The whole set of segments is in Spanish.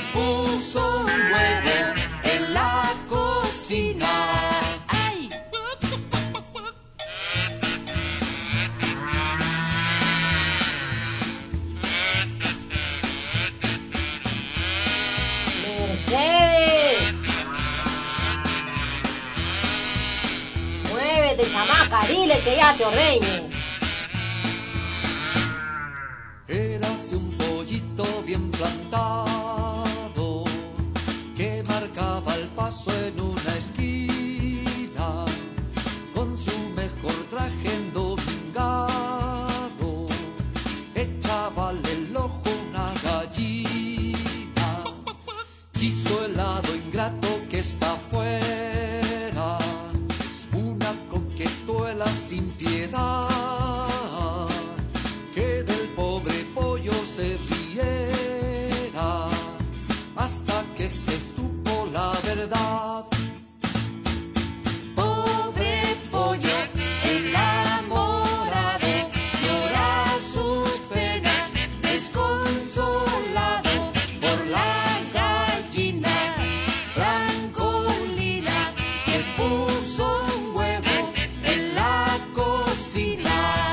puso un huevo en la cocina. ¡Ay! ¡Mercedes! Muévete, chamaca, dile que ya te ordeñe. Érase un pollito bien plantado que marcaba el paso en una esquina con su mejor traje endomingado. Echábale el ojo una gallina, quiso el lado ingrato que está afuera, una coquetuela sin piedad. Se riera hasta que se supo la verdad. Pobre pollo enamorado, llora sus penas desconsolado por la gallina francolina que puso un huevo en la cocina.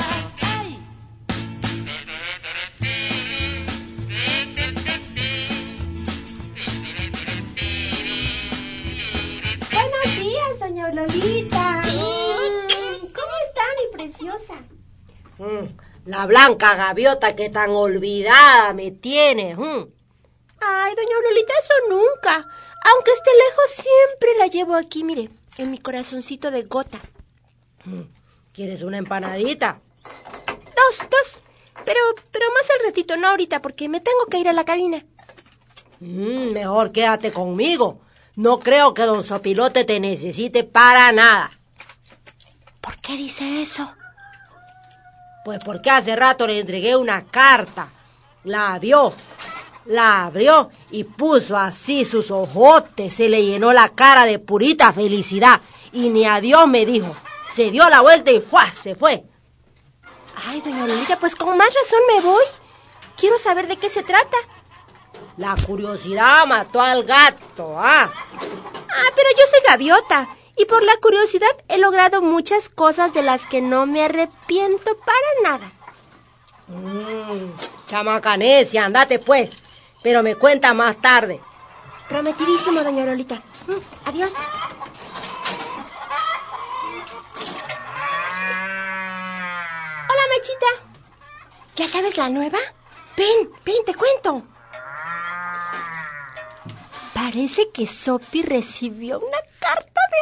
Doña Lolita. ¿Cómo está, mi preciosa? La blanca gaviota que tan olvidada me tiene. Ay, doña Lolita, eso nunca. Aunque esté lejos, siempre la llevo aquí, mire, en mi corazoncito de gota. ¿Quieres una empanadita? Dos. Pero más al ratito, no ahorita, porque me tengo que ir a la cabina. Mejor quédate conmigo. No creo que don Sopilote te necesite para nada. ¿Por qué dice eso? Pues porque hace rato le entregué una carta. La vio, la abrió y puso así sus ojotes. Se le llenó la cara de purita felicidad. Y ni adiós me dijo. Se dio la vuelta y ¡fua! Se fue. Ay, doña Lolita, pues con más razón me voy. Quiero saber de qué se trata. La curiosidad mató al gato, pero yo soy gaviota y por la curiosidad he logrado muchas cosas de las que no me arrepiento para nada. Chamaca necia, andate pues, pero me cuenta más tarde. Prometidísimo, doña Lolita. Adiós. Hola, Mechita. ¿Ya sabes la nueva? Ven, te cuento. Parece que Sopi recibió una carta de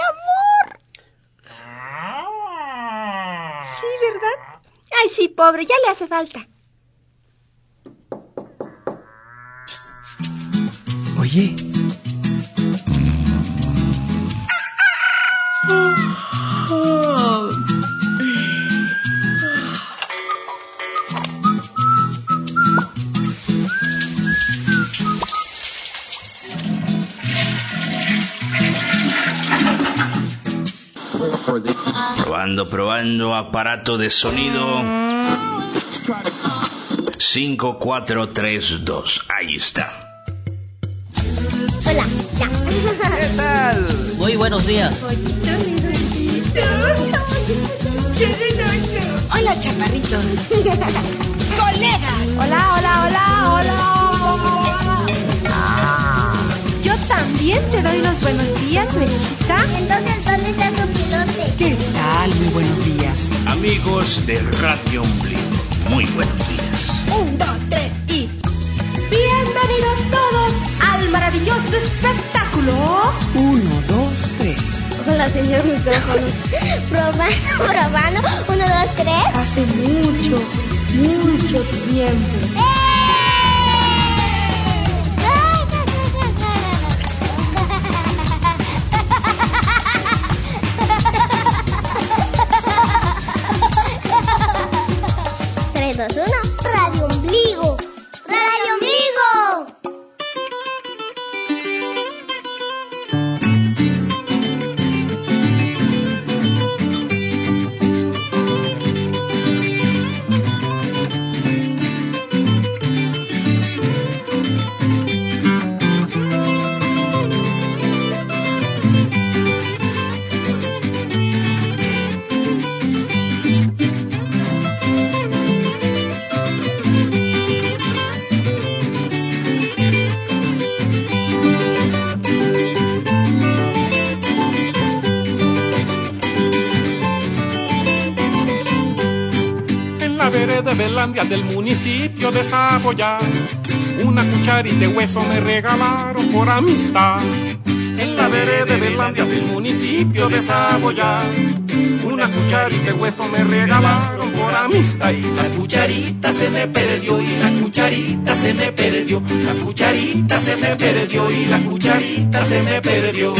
amor. Sí, ¿verdad? Ay, sí, pobre, ya le hace falta. Oye. Probando aparato de sonido. 5, 4, 3, 2. Ahí está. Hola, ya. ¿Qué tal? Muy buenos días. Hola, chaparritos. Colegas. Hola. Yo también te doy los buenos días, Mechita. Entonces, ¿dónde está Sopilote? ¿Qué tal? Muy buenos días. Amigos de Radio Ombligo, muy buenos días. 1, 2, 3 y... Bienvenidos todos al maravilloso espectáculo. 1, 2, 3. Hola, señor micrófono. Probando. 1, 2, 3. Hace mucho tiempo. Radio Ombligo. Radio Ombligo. vereda de Belandia del municipio de Saboya, una cucharita de hueso me regalaron por amistad. En la vereda de Belandia del municipio de Saboya, una cucharita de hueso me regalaron por amistad. Y la cucharita se me perdió, y la cucharita se me perdió, la cucharita se me perdió, y la cucharita se me perdió.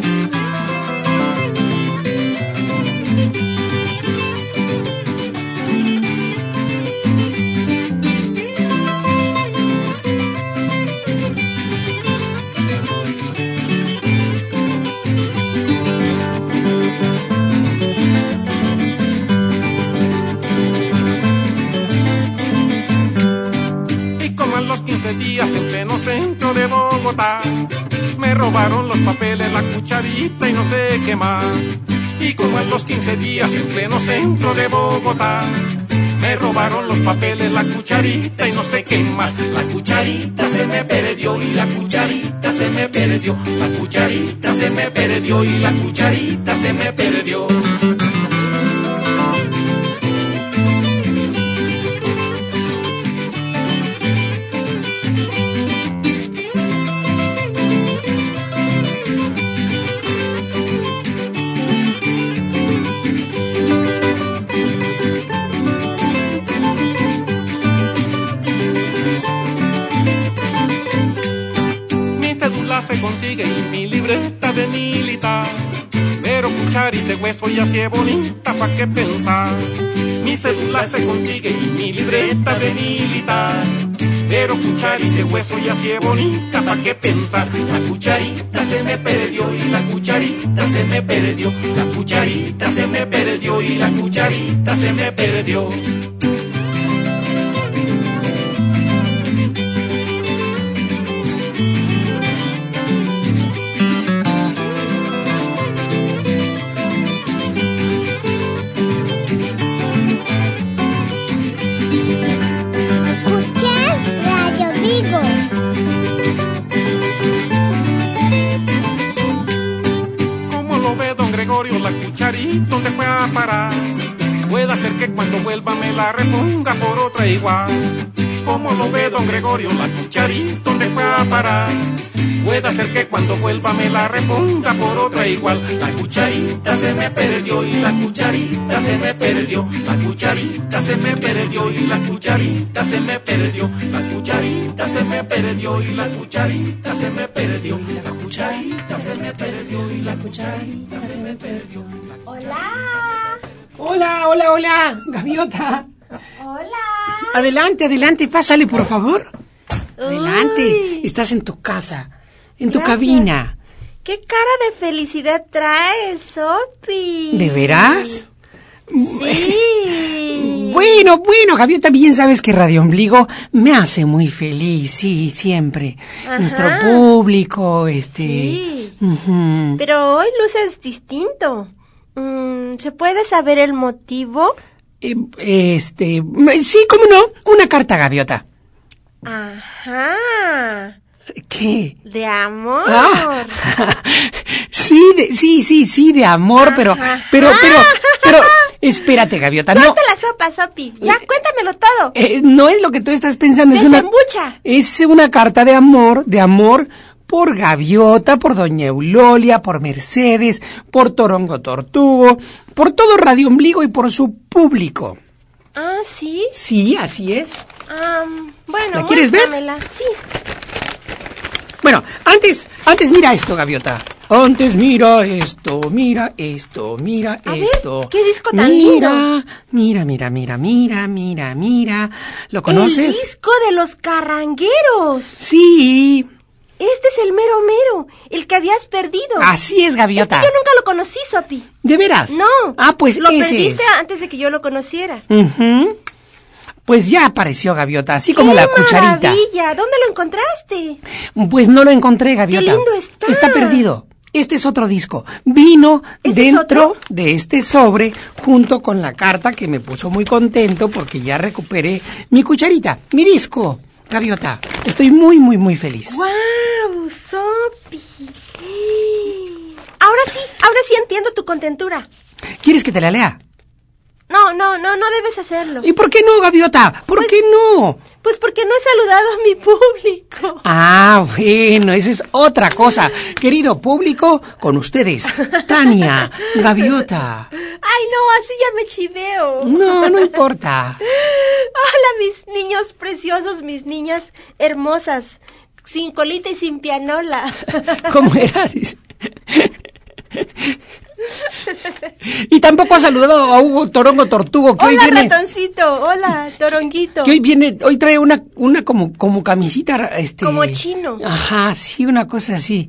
Días en pleno centro de Bogotá, me robaron los papeles, la cucharita y no sé qué más. Y como en los 15 días en pleno centro de Bogotá, me robaron los papeles, la cucharita y no sé qué más. La cucharita se me perdió, y la cucharita se me perdió, la cucharita se me perdió, y la cucharita se me perdió. Se consigue y mi libreta de militar, pero cucharita de hueso y así es bonita, ¿pa' qué pensar? Mi cédula se consigue y mi libreta de militar, pero cucharita de hueso y así es bonita, ¿pa' qué pensar? La cucharita se me perdió, y la cucharita se me perdió, la cucharita se me perdió, y la cucharita se me perdió. La cucharita donde fue a parar, puede ser que cuando vuelva me la reponga por otra igual. ¿Cómo lo ve don Gregorio? La cucharita donde fue a parar, puede ser que cuando vuelva me la reponga por otra igual. La cucharita se me perdió, y la cucharita se me perdió, la cucharita se me perdió, y la cucharita se me perdió, la cucharita se me perdió, y la cucharita se me perdió, la cucharita se me perdió, y la cucharita se me perdió. Hola. Hola, hola, hola, Gaviota. Hola. Adelante, adelante, pásale, por favor. Uy. Adelante, estás en tu casa, en tu Gracias. cabina. ¿Qué cara de felicidad traes, Sopi? ¿De veras? Sí. Bueno, Gaviota, bien sabes que Radio Ombligo me hace muy feliz, sí, siempre. Ajá. Nuestro público, Sí. Ujú. Pero hoy luces distinto. ¿Se puede saber el motivo? Sí, cómo no, una carta, Gaviota. Ajá. ¿Qué? De amor. Ah, sí, de amor, Ajá. pero, espérate, Gaviota, no. Suelta la sopa, Sopi. Ya, cuéntamelo todo. No es lo que tú estás pensando, Desembucha. es una carta de amor por Gaviota, por Doña Eulolia, por Mercedes, por Torongo Tortugo, por todo Radio Ombligo y por su público. Ah, ¿sí? Sí, así es. Bueno, ¿La quieres ver? muéstramela. Sí. Bueno, antes mira esto, Gaviota. Antes mira esto. A ver, ¿qué disco tan lindo? Mira. ¿Lo conoces? El disco de los Carrangueros. Sí. Este es el mero, el que habías perdido. Así es, Gaviota. Yo nunca lo conocí, Sopi. ¿De veras? No. Ah, pues lo ese perdiste es. antes de que yo lo conociera. Ujú. Pues ya apareció, Gaviota, así como la ¡Qué cucharita. maravilla! ¿Dónde lo encontraste? Pues no lo encontré, Gaviota. ¡Qué lindo está! Está perdido. Este es otro disco. Vino ¿Este dentro es otro? de este sobre junto con la carta que me puso muy contento porque ya recuperé mi cucharita, mi disco. Gaviota, estoy muy feliz. ¡Guau, Sopi! Ahora sí entiendo tu contentura. ¿Quieres que te la lea? No debes hacerlo. ¿Y por qué no, Gaviota? ¿Por qué no? Pues porque no he saludado a mi público. Ah, bueno, eso es otra cosa. Querido público, con ustedes, Tania, Gaviota. Ay, no, así ya me chiveo. No importa. Hola, mis niños preciosos, mis niñas hermosas, sin colita y sin pianola. ¿Cómo era? Y tampoco ha saludado a Hugo Torongo Tortugo, que hola, hoy viene... ratoncito, hola, toronguito. Que hoy trae una como camisita, como chino. Ajá, sí, una cosa así,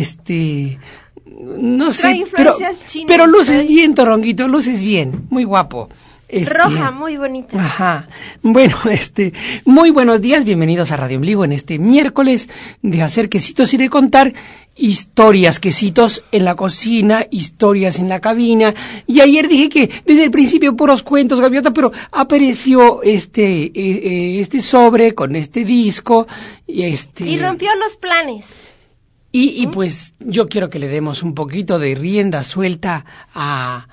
no sé, trae influencias chinas, pero luces bien, Toronguito, luces bien, muy guapo. Roja, muy bonita. Ajá. Bueno, muy buenos días, bienvenidos a Radio Ombligo en este miércoles de hacer quesitos y de contar historias, quesitos en la cocina, historias en la cabina. Y ayer dije que desde el principio puros cuentos, Gaviota, pero apareció este sobre con este disco y rompió los planes. Y pues yo quiero que le demos un poquito de rienda suelta a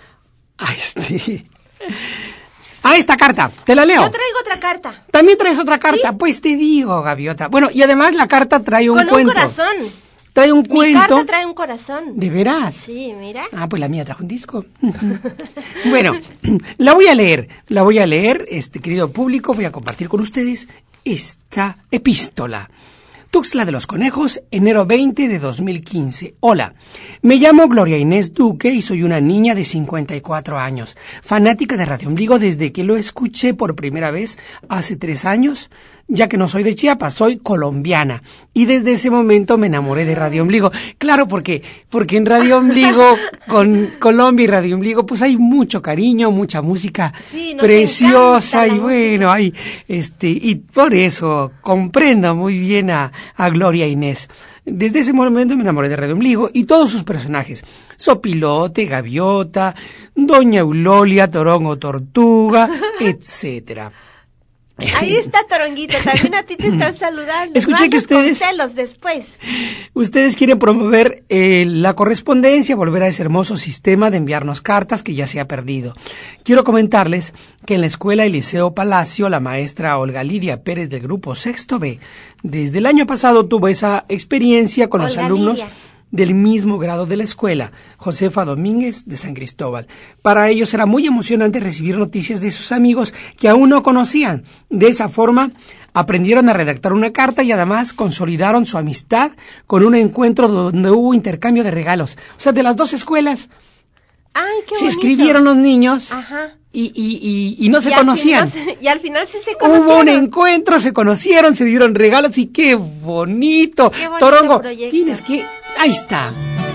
esta carta. ¿Te la leo? Yo traigo otra carta. ¿También traes otra carta? ¿Sí? Pues te digo, Gaviota. Bueno, y además la carta trae un cuento. Con un corazón. Trae un cuento. Mi carta trae un corazón. ¿De veras? Sí, mira. Ah, pues la mía trajo un disco. Bueno, la voy a leer, querido público, voy a compartir con ustedes esta epístola. Tuxtla de los Conejos, enero 20 de 2015. Hola, me llamo Gloria Inés Duque y soy una niña de 54 años, fanática de Radio Ombligo desde que lo escuché por primera vez hace 3 años, ya que no soy de Chiapas, soy colombiana. Y desde ese momento me enamoré de Radio Ombligo. Claro, porque en Radio Ombligo, con Colombia y Radio Ombligo, pues hay mucho cariño, mucha música preciosa y bueno, hay y por eso comprendo muy bien a Gloria Inés. Desde ese momento me enamoré de Radio Ombligo y todos sus personajes. Sopilote, Gaviota, Doña Eulolia, Torongo Tortuga, etcétera. Ahí está, Toronguito, también a ti te están saludando. Escuché que ustedes... con celos después. Ustedes quieren promover la correspondencia, volver a ese hermoso sistema de enviarnos cartas que ya se ha perdido. Quiero comentarles que en la escuela Eliseo Palacio, la maestra Olga Lidia Pérez del grupo Sexto B, desde el año pasado tuvo esa experiencia con los alumnos del mismo grado de la escuela, Josefa Domínguez de San Cristóbal. Para ellos era muy emocionante recibir noticias de sus amigos que aún no conocían. De esa forma, aprendieron a redactar una carta y además consolidaron su amistad con un encuentro donde hubo intercambio de regalos. O sea, de las dos escuelas. ¡Ay, qué se bonito! Escribieron los niños. Ajá. Y no se conocían. Y al final sí se conocieron. Hubo un encuentro, se conocieron, se dieron regalos y ¡qué bonito! Qué bonito Torongo, proyecto. tienes que... Ahí está.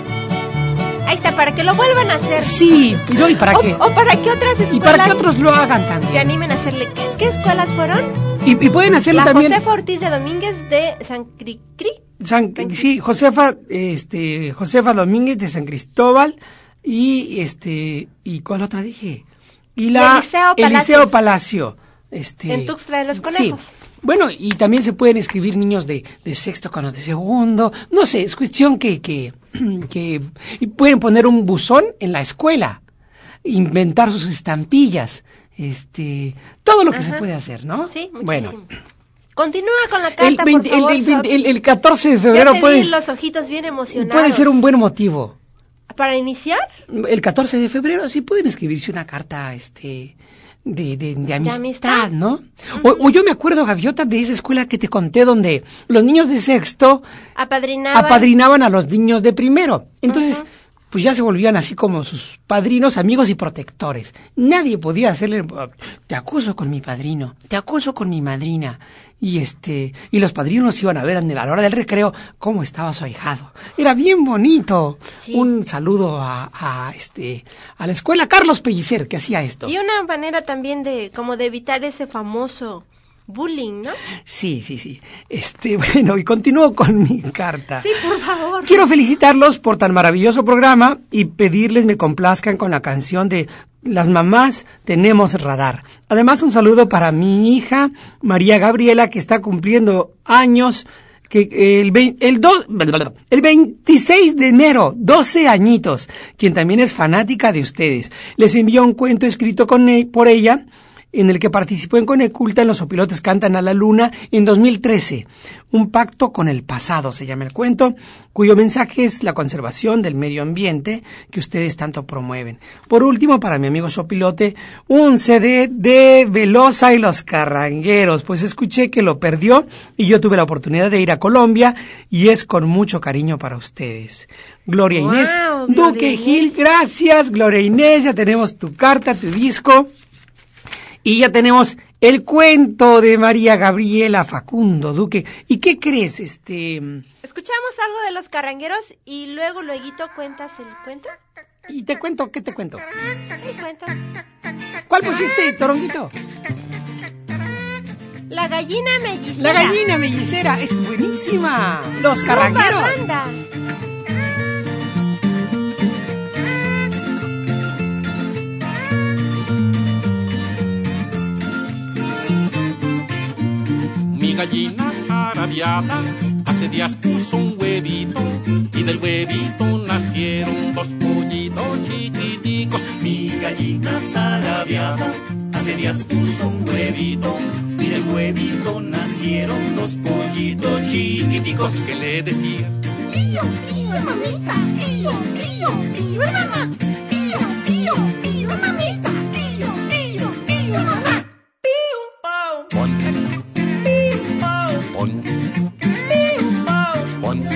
Ahí está, para que lo vuelvan a hacer. Sí, pero ¿y para qué? O para que otras escuelas... Y para que otros lo hagan también. se animen a hacerle. ¿Qué escuelas fueron? Y pueden hacerlo La también... Josefa Ortiz de Domínguez de San Cricri. Sí, Josefa Domínguez de San Cristóbal y ¿y cuál otra dije? Y la Eliseo Palacio. En Tuxtla de los Conejos. Sí. Bueno, y también se pueden escribir niños de sexto con los de segundo. No sé, es cuestión que y pueden poner un buzón en la escuela, inventar sus estampillas, todo lo que se puede hacer, ¿no? Sí, muchísimo. Bueno. Continúa con la carta, por favor. El 14 de febrero ya te vi los ojitos bien emocionados. Puede ser un buen motivo. ¿Para iniciar? El 14 de febrero sí pueden escribirse una carta, de amistad, ¿no? Uh-huh. O yo me acuerdo, Gaviota, de esa escuela que te conté donde los niños de sexto apadrinaban a los niños de primero. Entonces, pues ya se volvían así como sus padrinos, amigos y protectores. Nadie podía hacerle, te acuso con mi padrino, te acuso con mi madrina. Y los padrinos iban a ver a la hora del recreo cómo estaba su ahijado. Era bien bonito. Sí. Un saludo a la escuela Carlos Pellicer, que hacía esto. Y una manera también de evitar ese famoso bullying, ¿no? Sí. Bueno, y continúo con mi carta. Sí, por favor. Quiero felicitarlos por tan maravilloso programa y pedirles me complazcan con la canción de Las mamás tenemos radar. Además, un saludo para mi hija María Gabriela, que está cumpliendo años que el 26 de enero, 12 añitos, quien también es fanática de ustedes. Les envió un cuento escrito por ella, en el que participó en Coneculta en Los Opilotes Cantan a la Luna en 2013. Un pacto con el pasado se llama el cuento, cuyo mensaje es la conservación del medio ambiente que ustedes tanto promueven. Por último, para mi amigo Sopilote, un CD de Velosa y los Carrangueros, pues escuché que lo perdió y yo tuve la oportunidad de ir a Colombia y es con mucho cariño para ustedes. Gloria Inés, Duque Gil, gracias. Gloria Inés, ya tenemos tu carta, tu disco. Y ya tenemos el cuento de María Gabriela Facundo Duque. ¿Y qué crees? Escuchamos algo de los Carrangueros y luego cuentas el cuento. ¿Y te cuento? ¿Qué te cuento? ¿Qué cuento? ¿Cuál pusiste, Toronguito? La gallina mellicera. La gallina mellicera, es buenísima. Los Carrangueros. Banda. Mi gallina zarabiada hace días puso un huevito y del huevito nacieron dos pollitos chiquiticos. Mi gallina zarabiada hace días puso un huevito y del huevito nacieron dos pollitos chiquiticos que le decían: Pío, pío, mamita, pío, pío, pío, mamá, pío, pío, pío, mamita, pío, pío, pío, mamá. Pon, pon, pon, pon.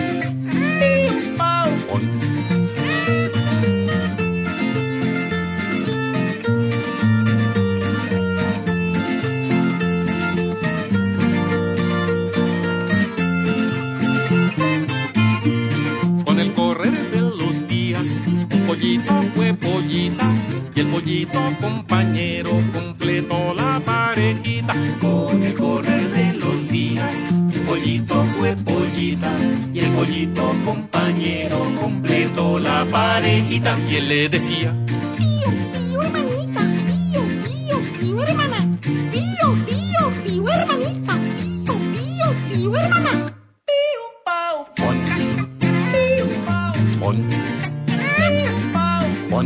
Con el correr de los días, un pollito fue pollita y el pollito compañero completó la parejita. Con el correr de los días, un pollito fue pollita y el pollito compañero completó la parejita. Y él le decía: Pío, pío, hermanita, pío, pío, pío, hermana, pío, pío, pío, hermanita, pío, pío, pío, hermana. pon, pon, pon,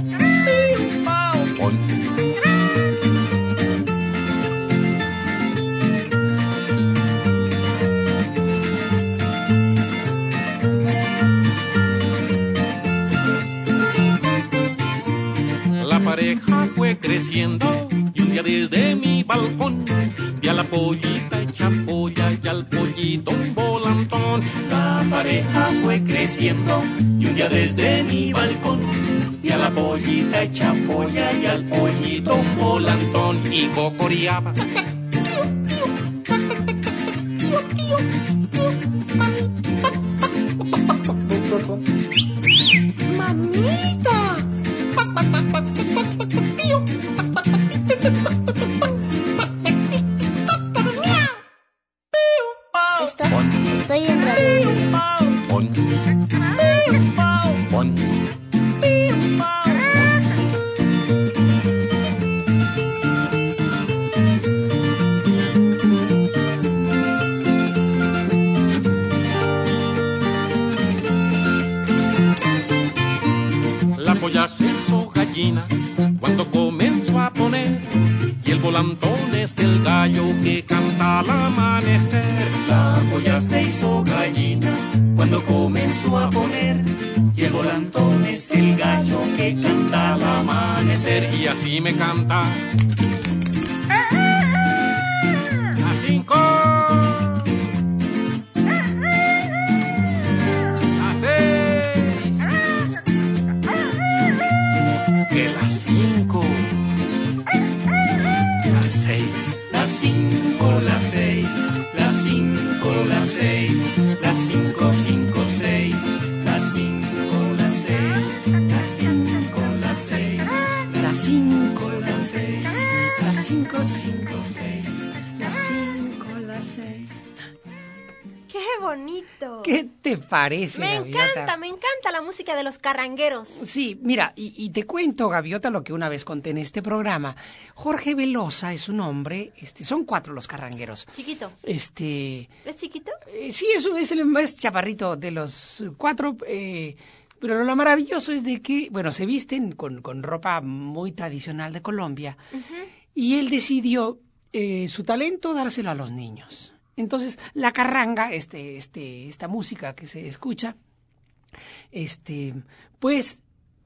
pon. La pareja fue creciendo y un día desde mi balcón vi a la pollita hecha polla y al pollito un volantón. La pareja fue creciendo y un día desde mi balcón vi a la pollita hecha polla y al pollito un volantón. Y cocoreaba: Mamita. Pío. Estoy en radio. pon, pon. La polla se hizo gallina cuando comenzó a poner y el volantón es el gallo que canta al amanecer. La polla se hizo gallina cuando comenzó a poner y el volantón es el gallo que canta al amanecer. Y así me canta: a 5, a 6, que las 5, las 6, Las 5, las 6, las 5, las 6, las 5, 5, 6, las 5, las 6, las 5, las 6, Las 5, las 6, las 5, 5, 6. Las 5, las 6. ¡Qué bonito! ¿Qué te parece, Me Gaviota? me encanta la música de los carrangueros. Sí, mira, y te cuento, Gaviota, lo que una vez conté en este programa. Jorge Velosa es un hombre, son 4 los carrangueros. Chiquito. ¿Es chiquito? Sí, es el más chaparrito de los 4, pero lo maravilloso es de que, bueno, se visten con ropa muy tradicional de Colombia, y él decidió su talento dárselo a los niños. Entonces, la carranga, esta música que se escucha, pues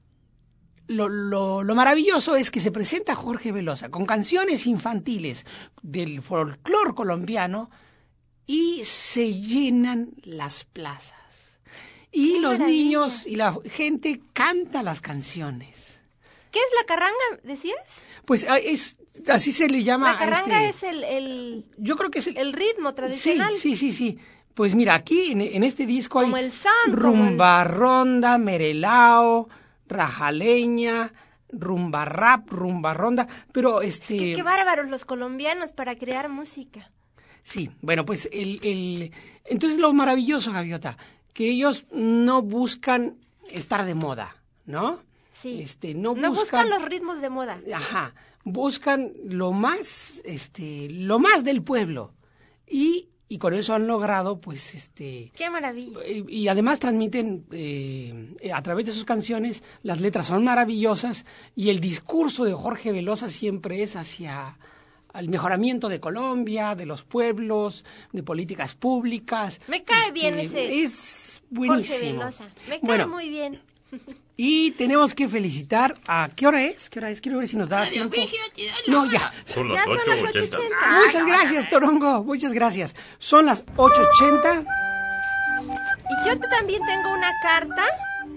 lo maravilloso es que se presenta Jorge Velosa con canciones infantiles del folclore colombiano y se llenan las plazas. Y ¡Qué los maravilla! niños y la gente canta las canciones. ¿Qué es la carranga, decías? Pues así se le llama. La carranga es el yo creo que es el ritmo tradicional. Sí. Pues mira, aquí en este disco Como hay el son, rumba ronda, merelao, rajaleña, rumba rap, rumba ronda, pero Qué bárbaros los colombianos para crear música. Sí, bueno, pues entonces lo maravilloso, Gaviota, que ellos no buscan estar de moda, ¿no? Sí. No buscan los ritmos de moda. Ajá, buscan lo más del pueblo y con eso han logrado, pues, ¡Qué maravilla! y además transmiten a través de sus canciones, las letras son maravillosas y el discurso de Jorge Velosa siempre es hacia el mejoramiento de Colombia, de los pueblos, de políticas públicas. Me cae bien ese es buenísimo. Jorge Velosa. Me cae muy bien. Y tenemos que felicitar a... ¿Qué hora es? Quiero ver si nos da tiempo. No, ya. Son Ya las son las 8:80. 8:80. Muchas gracias, Torongo. Muchas gracias. Son las 8:80. Y yo también tengo una carta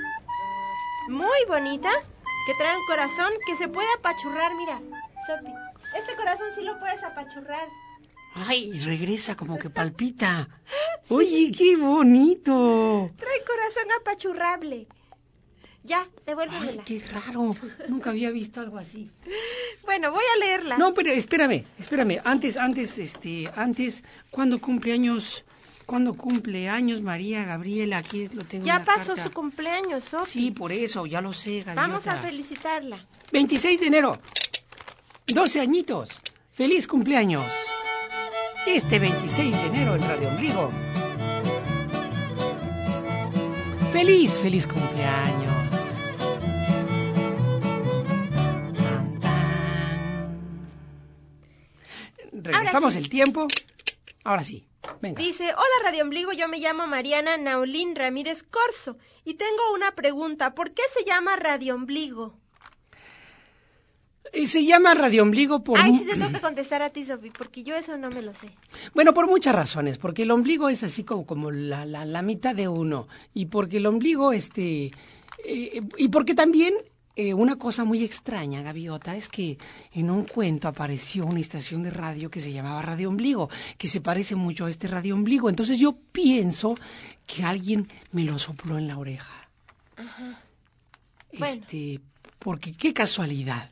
muy bonita que trae un corazón que se puede apachurrar. Mira, Sopi, este corazón sí lo puedes apachurrar. Ay, regresa como que palpita. Sí. Oye, qué bonito. Trae corazón apachurrable. Ya, devuélvemela. Ay, qué raro. Nunca había visto algo así. Bueno, voy a leerla. No, pero espérame. Antes, ¿cuándo cumple años María Gabriela? Aquí lo tengo. Ya en la pasó carta. su cumpleaños, Sofi. Sí, por eso, ya lo sé, Gabriela. Vamos a felicitarla. 26 de enero. 12 añitos. ¡Feliz cumpleaños! Este 26 de enero en Radio Ombligo. ¡Feliz cumpleaños! Regresamos el tiempo. Ahora sí. Venga. Dice, hola Radio Ombligo, yo me llamo Mariana Naulín Ramírez Corzo y tengo una pregunta. ¿Por qué se llama Radio Ombligo? Se llama Radio Ombligo por... Ay, sí te tengo que contestar a ti, Sofi, porque yo eso no me lo sé. Bueno, por muchas razones, porque el ombligo es así como la mitad de uno, y porque el ombligo, y porque también una cosa muy extraña, Gaviota, es que en un cuento apareció una estación de radio que se llamaba Radio Ombligo, que se parece mucho a este Radio Ombligo, entonces yo pienso que alguien me lo sopló en la oreja. Ajá. Bueno. Porque qué casualidad.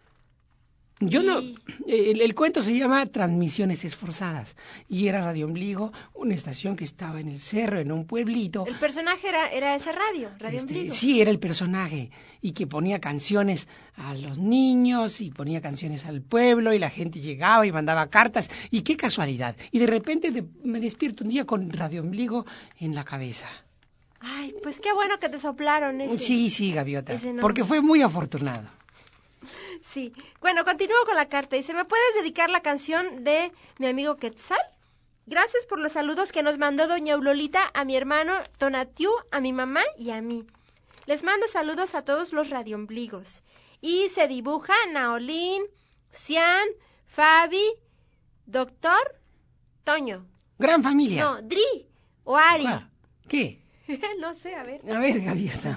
El cuento se llama Transmisiones Esforzadas y era Radio Ombligo, una estación que estaba en el cerro, en un pueblito. El personaje era ese Radio Ombligo. Sí, era el personaje y que ponía canciones a los niños y ponía canciones al pueblo y la gente llegaba y mandaba cartas y qué casualidad. Y de repente me despierto un día con Radio Ombligo en la cabeza. Ay, pues qué bueno que te soplaron ese. Sí, Gaviota, porque fue muy afortunado. Sí. Bueno, continúo con la carta. Dice, ¿me puedes dedicar la canción de mi amigo Quetzal? Gracias por los saludos que nos mandó doña Eulolita a mi hermano Tonatiu, a mi mamá y a mí. Les mando saludos a todos los radioombligos. Y se dibuja Naolín, Cian, Fabi, Doctor, Toño. Gran familia. No, Dri o Ari. ¿Qué? No sé, a ver. A ver, Gaviota.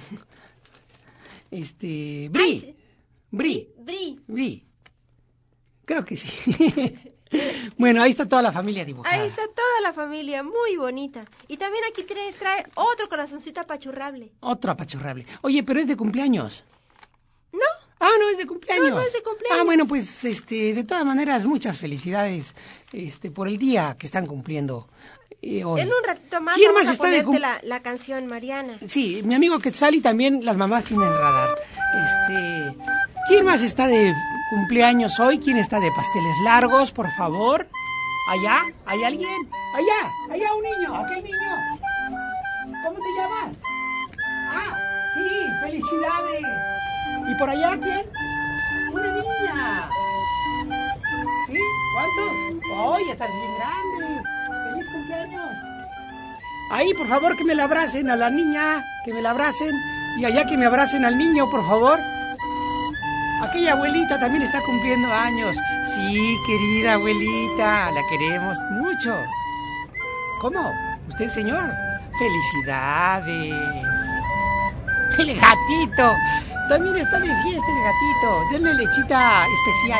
Bri. Ay, Bri. Creo que sí. Bueno, ahí está toda la familia dibujada. Ahí está toda la familia, muy bonita. Y también aquí trae otro corazoncito apachurrable. Otro apachurrable. Oye, pero es de cumpleaños. ¿No? Ah, no es de cumpleaños. No es de cumpleaños. Ah, bueno, pues de todas maneras muchas felicidades por el día que están cumpliendo hoy. En un ratito más ¿Quién vamos más a está de ponerte la canción, Mariana. Sí, mi amigo Quetzal y también las mamás tienen radar. ¿Quién más está de cumpleaños hoy? ¿Quién está de pasteles largos, por favor? ¿Allá? ¿Hay alguien? Allá un niño, aquel niño. ¿Cómo te llamas? Ah, sí, felicidades. ¿Y por allá quién? Una niña. ¿Sí? ¿Cuántos? ¡Ay, estás bien grande! ¡Feliz cumpleaños! Ahí, por favor, que me la abracen a la niña, que me la abracen. Y allá que me abracen al niño, por favor. Aquella abuelita también está cumpliendo años. Sí, querida abuelita, la queremos mucho. ¿Cómo? ¿Usted, señor? ¡Felicidades! ¡El gatito! También está de fiesta el gatito. Denle lechita especial.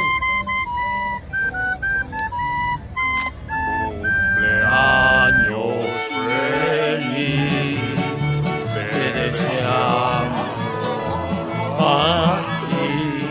Cumpleaños feliz, te deseamos a ti.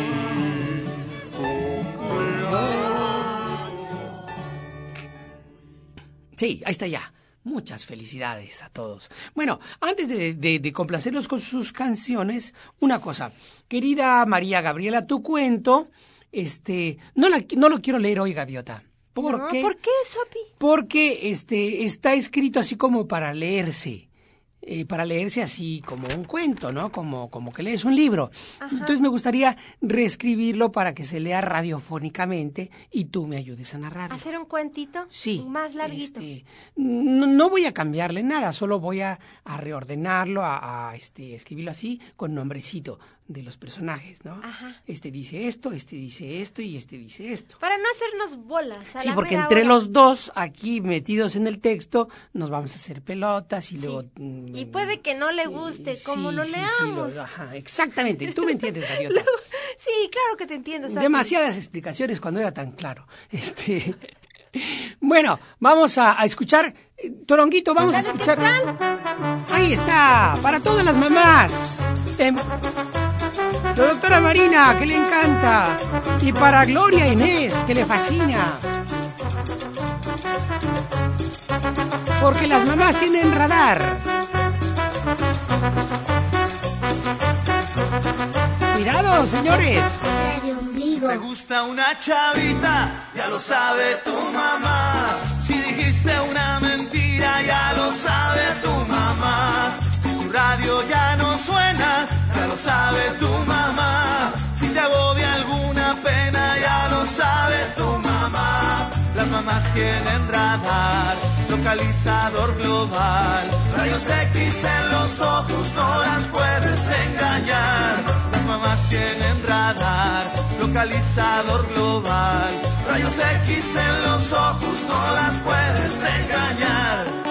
Sí, ahí está ya. Muchas felicidades a todos. Bueno, antes de complacerlos con sus canciones, una cosa. Querida María Gabriela, tu cuento, no lo quiero leer hoy, Gaviota. ¿Por qué? ¿Por qué, Sopi? Porque está escrito así como para leerse así como un cuento, ¿no? Como que lees un libro. Ajá. Entonces me gustaría reescribirlo para que se lea radiofónicamente y tú me ayudes a narrarlo. ¿Hacer un cuentito? Sí. Más larguito. No voy a cambiarle nada, solo voy a reordenarlo, a escribirlo así con nombrecito de los personajes, ¿no? Ajá. Dice esto, dice esto y dice esto. Para no hacernos bolas. Sí, porque entre los dos aquí metidos en el texto nos vamos a hacer pelotas y luego... Y puede que no le guste como lo leamos. Ajá, exactamente. Tú me entiendes, Gaviota. Sí, claro que te entiendo, Sofi. Demasiadas explicaciones cuando era tan claro. Bueno, vamos a escuchar... Toronguito, vamos a escuchar... Ahí está, para todas las mamás. La doctora Marina, que le encanta. Y para Gloria Inés, que le fascina. Porque las mamás tienen radar. Cuidado, señores. Radio Ombligo. Te gusta una chavita, ya lo sabe tu mamá. Si dijiste una mentira, ya lo sabe tu mamá. Si tu radio ya no suena, ya lo sabe tu mamá. Si te agobia alguna pena, ya lo sabe tu mamá. Las mamás tienen radar, localizador global. Rayos X en los ojos, no las puedes engañar. Las mamás tienen radar, localizador global. Rayos X en los ojos, no las puedes engañar.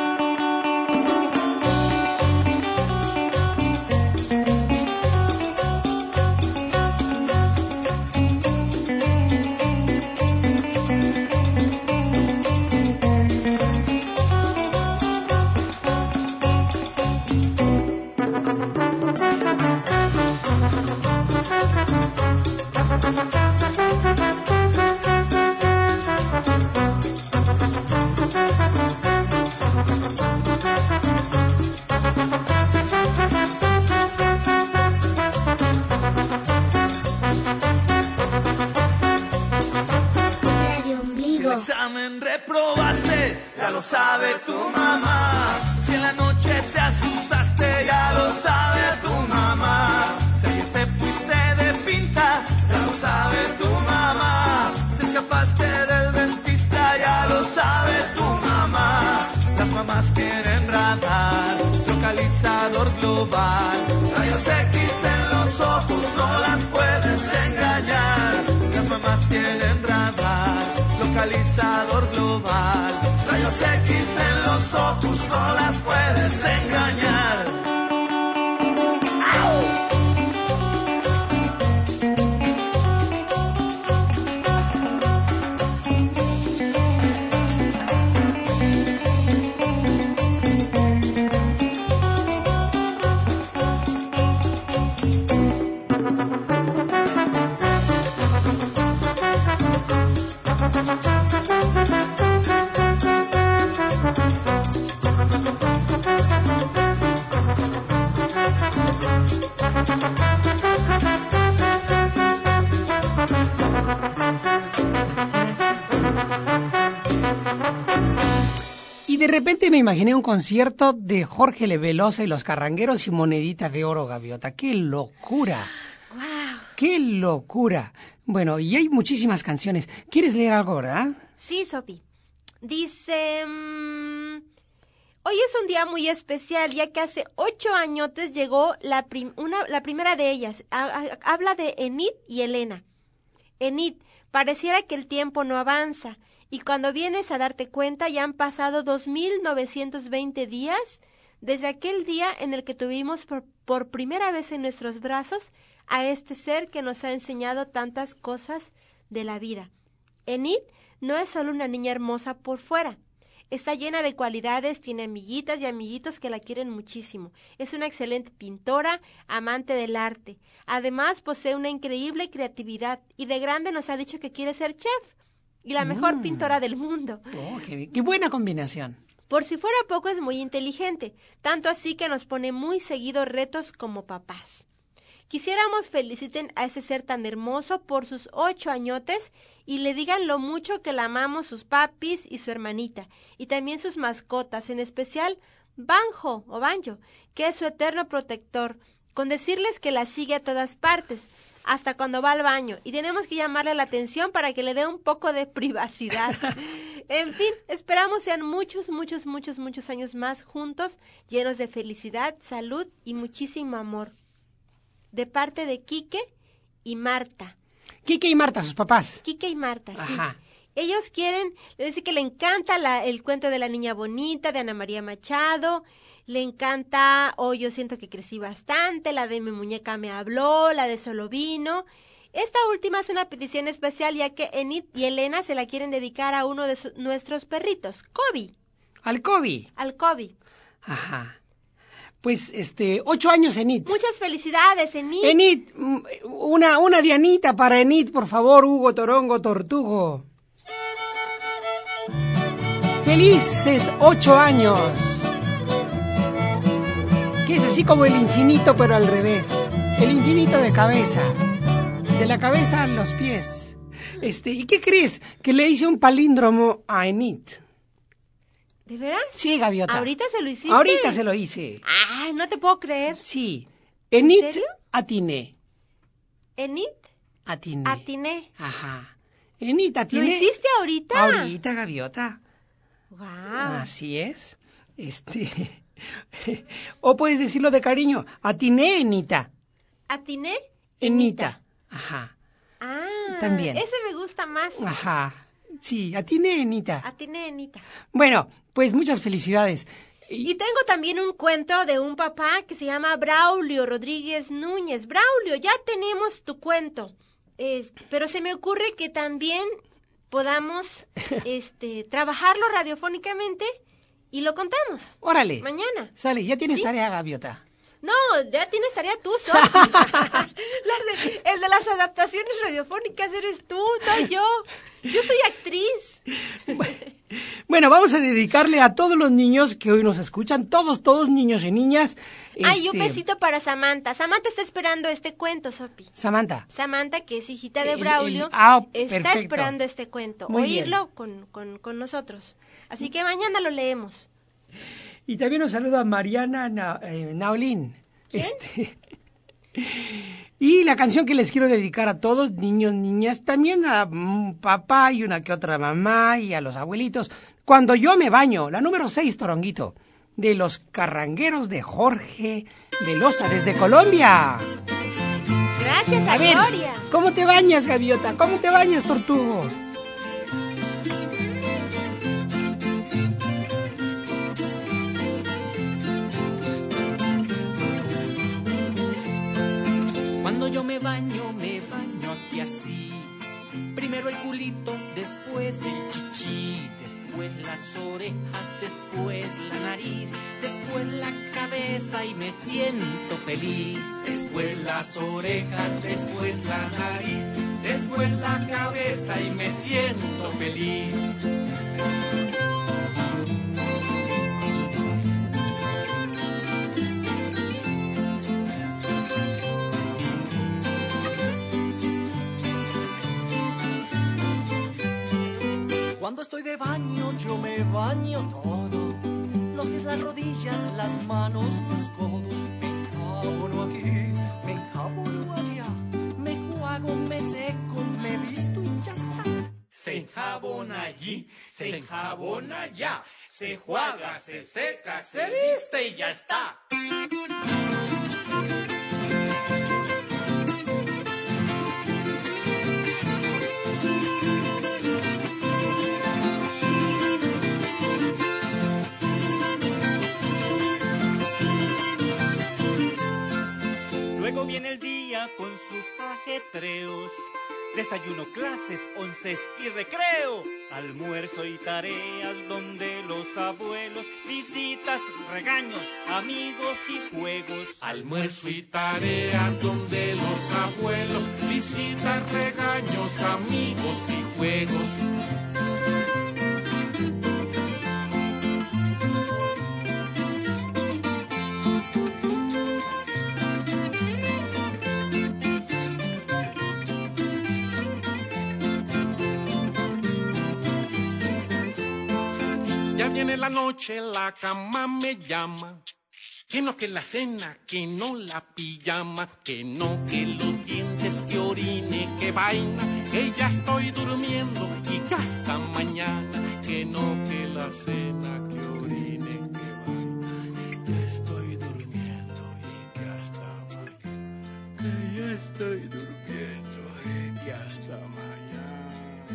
Sabe tu mamá, si en la noche te asustaste, ya lo sabe tu mamá. Si ayer te fuiste de pinta, ya lo sabe tu mamá. Si escapaste del dentista, ya lo sabe tu mamá. Las mamás tienen radar, localizador global. Rayos X en los ojos, no las puedes engañar. Las mamás tienen radar, localizador global. Rayos X en los ojos, no las puedes engañar. de repente me imaginé un concierto de Jorge Velosa y los Carrangueros y Moneditas de Oro, Gaviota. ¡Qué locura! ¡Wow! ¡Qué locura! Bueno, y hay muchísimas canciones. ¿Quieres leer algo, verdad? Sí, Sopi. Dice... hoy es un día muy especial, ya que hace 8 añotes llegó la primera de ellas. Habla de Enid y Elena. Enid, pareciera que el tiempo no avanza, y cuando vienes a darte cuenta ya han pasado 2.920 días desde aquel día en el que tuvimos por primera vez en nuestros brazos a este ser que nos ha enseñado tantas cosas de la vida. Enid no es solo una niña hermosa por fuera. Está llena de cualidades, tiene amiguitas y amiguitos que la quieren muchísimo. Es una excelente pintora, amante del arte. Además, posee una increíble creatividad y de grande nos ha dicho que quiere ser chef y la mejor pintora del mundo. Oh, qué buena combinación. Por si fuera poco, es muy inteligente, tanto así que nos pone muy seguido retos como papás. Quisiéramos feliciten a ese ser tan hermoso por sus 8 añotes y le digan lo mucho que la amamos sus papis y su hermanita, y también sus mascotas, en especial Banjo, que es su eterno protector, con decirles que la sigue a todas partes, hasta cuando va al baño, y tenemos que llamarle la atención para que le dé un poco de privacidad. En fin, esperamos sean muchos años más juntos, llenos de felicidad, salud y muchísimo amor. De parte de Quique y Marta. Quique y Marta, sus papás. Quique y Marta, sí. Ajá. Ellos quieren, le dice que le encanta el cuento de la niña bonita de Ana María Machado, le encanta Yo siento que crecí bastante, la de Mi muñeca me habló, la de Solo vino. Esta última es una petición especial ya que Enid y Elena se la quieren dedicar a uno de nuestros perritos, Kobe. ¿Al Kobe? Al Kobe. Ajá. Pues, 8 años, Enid. Muchas felicidades, Enid. Enid, una dianita para Enid, por favor, Hugo Torongo Tortugo. Felices 8 años. Que es así como el infinito, pero al revés. El infinito de cabeza. De la cabeza a los pies. ¿Y qué crees? Que le hice un palíndromo a Enid. ¿De veras? Sí, Gaviota. ¿Ahorita se lo hiciste? Ahorita se lo hice. Ay, no te puedo creer. Sí. Enid, ¿En serio? atiné. ¿Enid? Atiné. Atiné. Ajá. Enid, ¿Lo atiné. hiciste ahorita? Ahorita, Gaviota. Wow. Así es. O puedes decirlo de cariño. Atiné, Enita. ¿Atiné? Enita. Ajá. Ah, También. Ese me gusta más. Ajá. Sí, atiné, Enita. Atiné, Enita. Bueno, pues muchas felicidades. Y tengo también un cuento de un papá que se llama Braulio Rodríguez Núñez. Braulio, ya tenemos tu cuento. Pero se me ocurre que también podamos trabajarlo radiofónicamente y lo contamos. Órale. Mañana. Sale, ya tienes ¿Sí? tarea, Gaviota. No, ya tienes tarea tú, Sofi. El de las adaptaciones radiofónicas eres tú, no yo. Yo soy actriz. Bueno, vamos a dedicarle a todos los niños que hoy nos escuchan, todos niños y niñas. Ay, un besito para Samantha. Samantha está esperando este cuento, Sopi. Samantha, que es hijita de Braulio, está perfecto. esperando este cuento. Muy Oírlo con nosotros. Así que mañana lo leemos. y también un saludo a Mariana Naolín. ¿Quién? Y la canción que les quiero dedicar a todos, niños, niñas, también a papá y una que otra mamá y a los abuelitos. Cuando yo me baño, la número 6, Toronguito, de los Carrangueros de Jorge Velosa desde Colombia. Gracias a A ver, Gloria. ¿cómo te bañas, Gaviota? ¿Cómo te bañas, Tortugo? Cuando yo me baño aquí así. Primero el culito, después el chichi, después las orejas, después la nariz, después la cabeza y me siento feliz. Después las orejas, después la nariz, después la cabeza y me siento feliz. Cuando estoy de baño, yo me baño todo. rodillas, las manos, los codos. Me enjabono aquí, me enjabono allá. Me enjuago, me seco, me visto y ya está. Se enjabona allí, se enjabona allá. Se juega, se seca, se viste y ya está. Luego viene el día con sus ajetreos. Desayuno, clases, onces y recreo. Almuerzo y tareas donde los abuelos. Visitas, regaños, amigos y juegos. Almuerzo y tareas donde los abuelos. Visitas, regaños, amigos y juegos. Ya viene la noche, la cama me llama. Que no que la cena, que no la pijama, que no que los dientes, que orine, que vaina, que ya estoy durmiendo y que hasta mañana. Que no que la cena, que orine, que vaina, que ya estoy durmiendo y que hasta mañana. Que ya estoy durmiendo y que hasta mañana.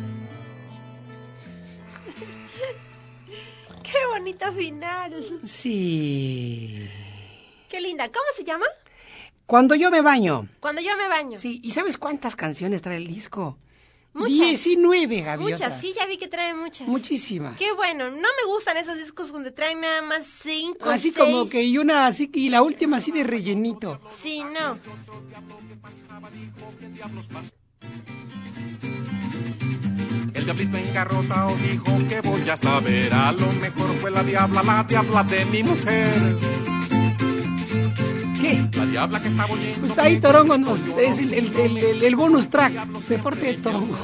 ¡Qué bonito final! Sí. ¡Qué linda! ¿Cómo se llama? Cuando yo me baño. Cuando yo me baño. Sí, ¿y sabes cuántas canciones trae el disco? Muchas. 19, gaviotas. Muchas, sí, ya vi que trae muchas. Muchísimas. Qué bueno. No me gustan esos discos donde traen nada más 5, Así 6. como que y una así y la última así de rellenito. Sí, no. El diablito engarrotado dijo que voy a saber. A lo mejor fue la diabla de mi mujer. ¿Qué? La diabla que estaba oyendo. Pues está ahí Torongo, es el bonus track, deporte de Torongo.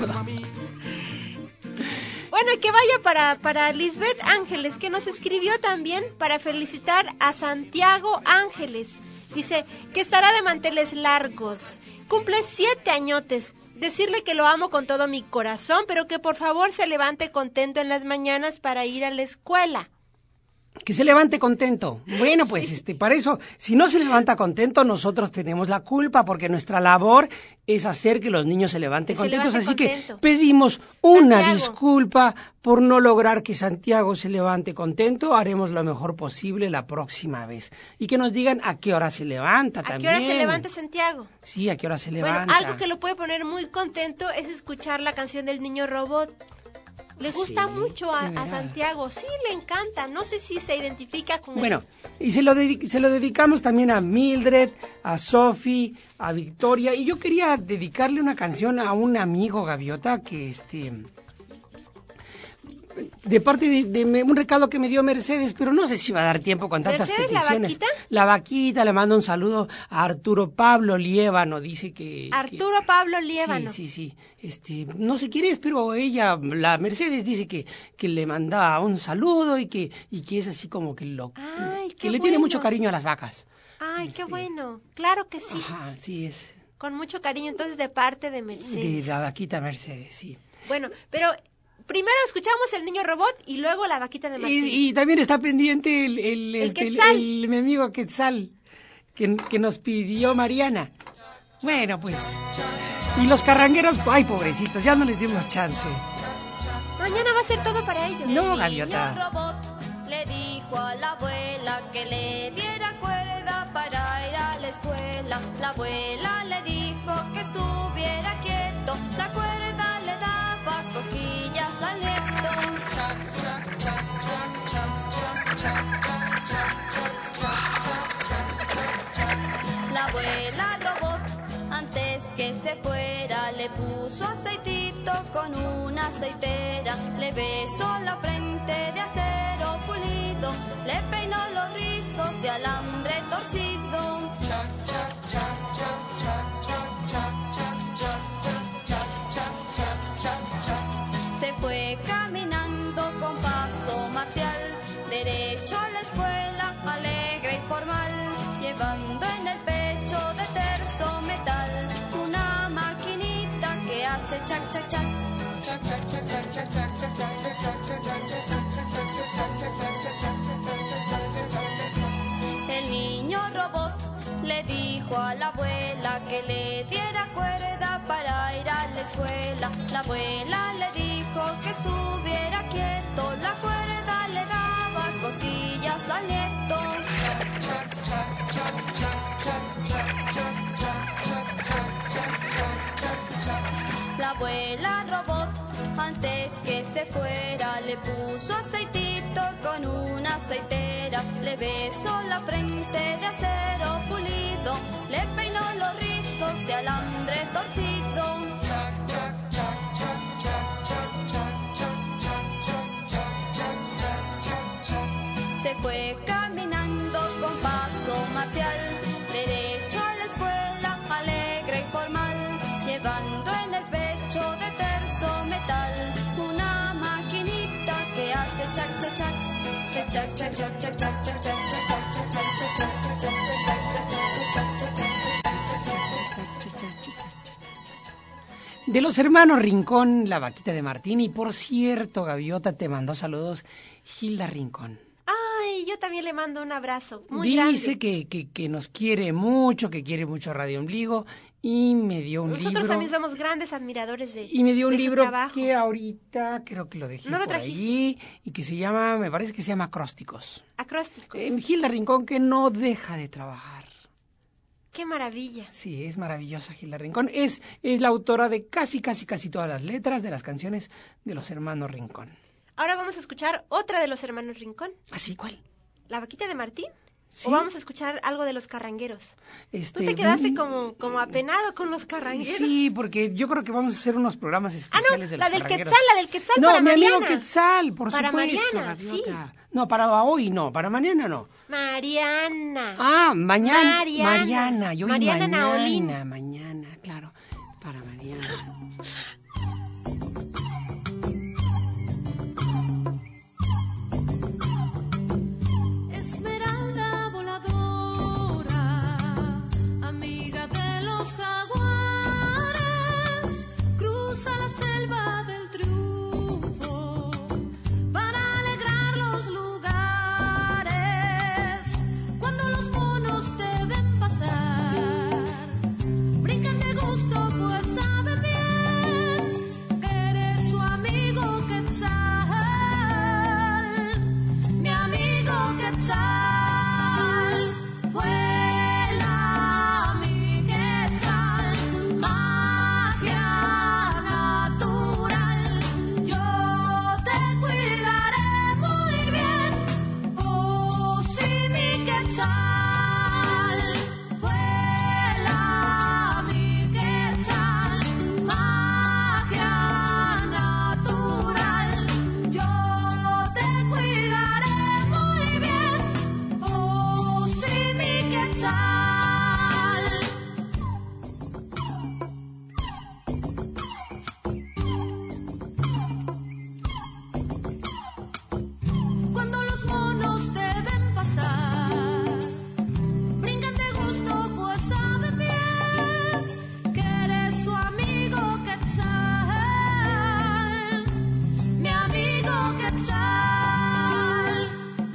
Bueno, y que vaya para Lisbeth Ángeles, que nos escribió también para felicitar a Santiago Ángeles. Dice que estará de manteles largos. Cumple 7 añotes. Decirle que lo amo con todo mi corazón, pero que por favor se levante contento en las mañanas para ir a la escuela. Que se levante contento. Bueno, pues Sí. para eso, si no se levanta contento, nosotros tenemos la culpa, porque nuestra labor es hacer que los niños se levanten Que se contentos. levante Así contento. que pedimos una Santiago. disculpa por no lograr que Santiago se levante contento. Haremos lo mejor posible la próxima vez. Y que nos digan a qué hora se levanta ¿A también. qué hora se levanta Santiago? Sí, a qué hora se Bueno, levanta. algo que lo puede poner muy contento es escuchar la canción del niño robot. Le gusta Sí, mucho de a veras. Santiago, sí, le encanta. No sé si se identifica con Bueno, y se lo dedicamos también a Mildred, a Sophie, a Victoria. Y yo quería dedicarle una canción a un amigo, Gaviota, que de parte de un recado que me dio Mercedes, pero no sé si va a dar tiempo con tantas ¿Mercedes, la peticiones. vaquita? La vaquita, le mando un saludo a Arturo Pablo Liévano, dice que... Arturo Pablo Liévano. Sí. No sé quién es, pero ella, la Mercedes, dice que le manda un saludo y que es así como que Ay, que qué le tiene bueno. mucho cariño a las vacas. Ay, qué bueno. Claro que sí. Ajá, sí es. Con mucho cariño, entonces, de parte de De Mercedes. la vaquita Mercedes, sí. Bueno, pero primero escuchamos el niño robot y luego la vaquita de Martín. Y también está pendiente Quetzal. mi amigo Quetzal, que nos pidió Mariana. Bueno, pues... Y los carrangueros, ay, pobrecitos, ya no les dimos chance. Mañana va a ser todo para ellos. No, El Gaviota. niño robot le dijo a la abuela que le diera cuerda para ir a la escuela. La abuela le dijo que estuviera quieto. La cuerda le daba cosquillas al nieto. La abuela robot, antes que se fuera, le puso aceitito con una aceitera. Le besó la frente de acero pulido, le peinó los rizos de alambre torcido. Se fue caminando con paso marcial, derecho a la escuela, a chac, chac. El niño robot le dijo a la abuela que le diera cuerda para ir a la escuela. La abuela le dijo que estuviera quieto, la cuerda le daba cosquillas al nieto. La abuela robot, antes que se fuera, le puso aceitito con una aceitera, le besó la frente de acero pulido, le peinó los rizos de alambre torcido. Se fue caminando con paso marcial, derecho a la escuela, alegre y formal, llevando en el pecho de terso metal una maquinita que hace chac chac chac, chac chac chac chac chac chac chac chac chac chac chac. De los hermanos Rincón, La Vaquita de Martín. Y por cierto, Gaviota, te mandó saludos Hilda Rincón. Ay, yo también le mando un abrazo muy Dice grande. que nos quiere mucho, que quiere mucho a Radio Ombligo, y me dio un libro. Nosotros también somos grandes admiradores de Y me dio un de su libro trabajo. que ahorita creo que lo dejé ¿No lo por trajiste? allí, y que se llama, me parece que se llama Acrósticos. Acrósticos. Hilda Rincón, que no deja de trabajar. ¡Qué maravilla! Sí, es maravillosa Hilda Rincón. Es la autora de casi todas las letras de las canciones de los hermanos Rincón. Ahora vamos a escuchar otra de los hermanos Rincón. ¿Así cuál? ¿La Vaquita de Martín? Sí. ¿O vamos a escuchar algo de los Carrangueros? Este, Tú te quedaste como apenado con los Carrangueros. Sí, porque yo creo que vamos a hacer unos programas especiales de los la del Carrangueros. Quetzal, la del Quetzal no, para mi Mariana. amigo Quetzal, por Para supuesto, Mariana, Gaviota. sí. No, para hoy no, para mañana no. Mariana. Ah, mañana. Mariana. Mariana, yo Mariana mañana, Naolín. mañana, claro, para Mariana. Esmeralda voladora, amiga de los jaguares, cruza la selva del triunfo para alegrar los lugares. Cuando los monos te ven pasar, brincan de gusto, pues saben bien que eres su amigo Quetzal. Mi amigo Quetzal, vuela mi Quetzal, magia natural, yo te cuidaré muy bien, oh sí mi Quetzal, vuela mi Quetzal, magia natural, yo te cuidaré muy bien, oh sí mi Quetzal. Cuando los monos te ven pasar, brincan de gusto, pues saben bien que eres su amigo Quetzal. Mi amigo Quetzal,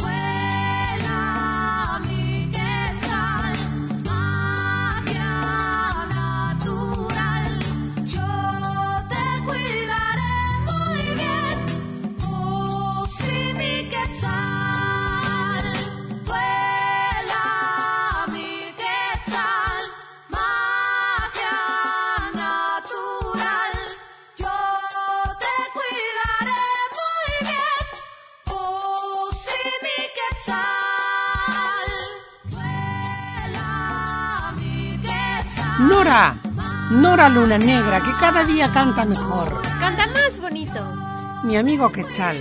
vuela mi Quetzal, magia natural, yo te cuidaré muy bien, oh sí mi Quetzal, vuela mi Quetzal, magia natural, yo te cuidaré muy bien, oh sí mi Quetzal, vuela mi Quetzal. Nora Luna Negra, que cada día canta mejor. Canta más bonito. Mi amigo Quetzal.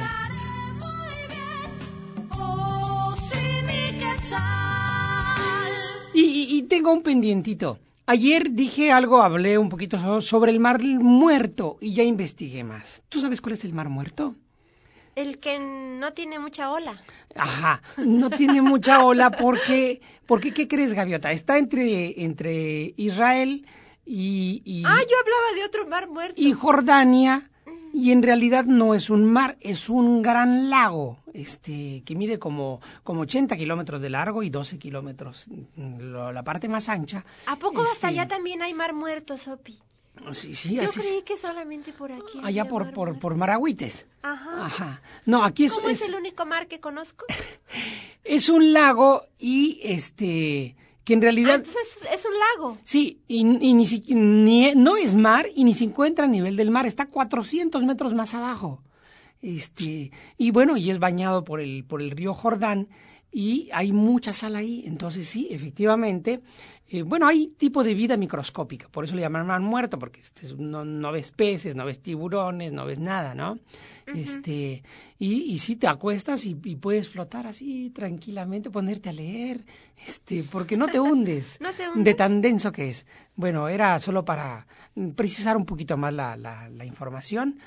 Oh sí mi Quetzal. Y tengo un pendientito. Ayer hablé un poquito sobre el Mar Muerto y ya investigué más. ¿Tú sabes cuál es el Mar Muerto? El que no tiene mucha ola. Ajá, no tiene mucha ola porque ¿qué crees, Gaviota? Está entre Israel y yo hablaba de otro mar muerto. y Jordania, y en realidad no es un mar, es un gran lago, que mide como 80 kilómetros de largo y 12 kilómetros, la parte más ancha. ¿A poco hasta allá también hay mar muerto, Sopi? Sí, sí, Yo así creí que solamente por aquí. allá había por mar muerto. por Maragüites. Ajá. Ajá. No, aquí ¿Cómo es el único mar que conozco? es un lago y que en realidad Entonces es un lago. sí, y no es mar y ni se encuentra a nivel del mar, está 400 metros más abajo. Y bueno, y es bañado por el río Jordán y hay mucha sal ahí, entonces sí, efectivamente, bueno, hay tipo de vida microscópica, por eso le llaman mar muerto, porque no ves peces, no ves tiburones, no ves nada, ¿no? Uh-huh. Y sí te acuestas y puedes flotar así tranquilamente, ponerte a leer, porque no te hundes, ¿No te hundes? de tan denso que es. Bueno, era solo para precisar un poquito más la información.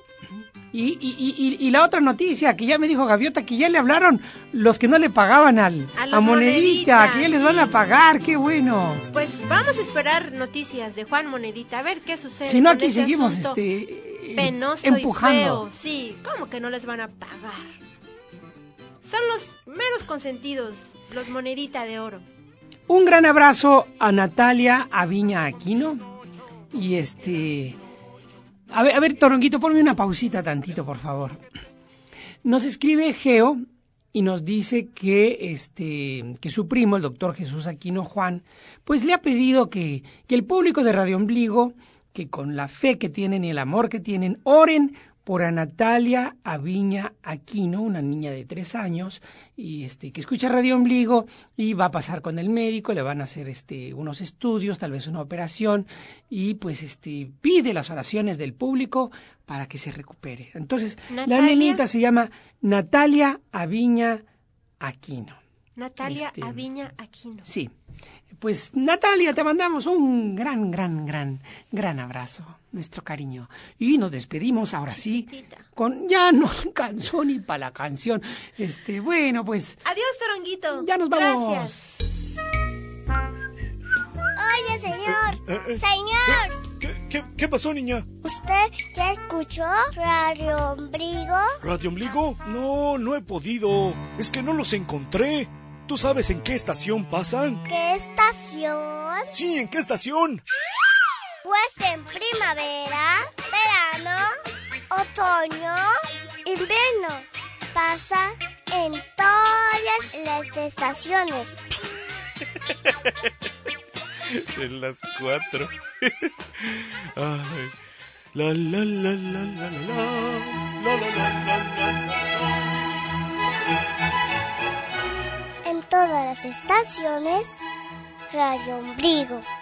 Y la otra noticia que ya me dijo Gaviota, que ya le hablaron los que no le pagaban a Monedita, que ya les van a pagar, qué bueno. Pues vamos a esperar noticias de Juan Monedita, a ver qué sucede. Si no, con aquí ese seguimos asunto penoso empujando. y feo. Sí, ¿cómo que no les van a pagar? Son los menos consentidos, los Monedita de Oro. Un gran abrazo a Natalia Aviña Aquino y A ver, Toronguito, ponme una pausita tantito, por favor. Nos escribe Geo y nos dice que su primo, el doctor Jesús Aquino Juan, pues le ha pedido que el público de Radio Ombligo, que con la fe que tienen y el amor que tienen, oren por a Natalia Aviña Aquino, una niña de 3 años, y que escucha Radio Ombligo y va a pasar con el médico, le van a hacer unos estudios, tal vez una operación, y pues pide las oraciones del público para que se recupere. Entonces, ¿Natalia? La nenita se llama Natalia Aviña Aquino. Natalia Aviña Aquino. Sí. Pues Natalia, te mandamos un gran abrazo, nuestro cariño. Y nos despedimos ahora sí, con ya no alcanzó ni para la canción. Bueno, pues adiós, Toronguito. Ya nos vamos. Gracias. Oye, señor. Señor. ¿Qué pasó, niña? ¿Usted ya escuchó Radio Ombligo? ¿Radio Ombligo? No he podido. Es que no los encontré. ¿Tú sabes en qué estación pasan? ¿Qué estación? Sí, ¿en qué estación? Pues en primavera, verano, otoño, invierno. Pasa en todas las estaciones. En las 4. Ay. La la la la la la la la. En todas las estaciones, Radio Ombligo.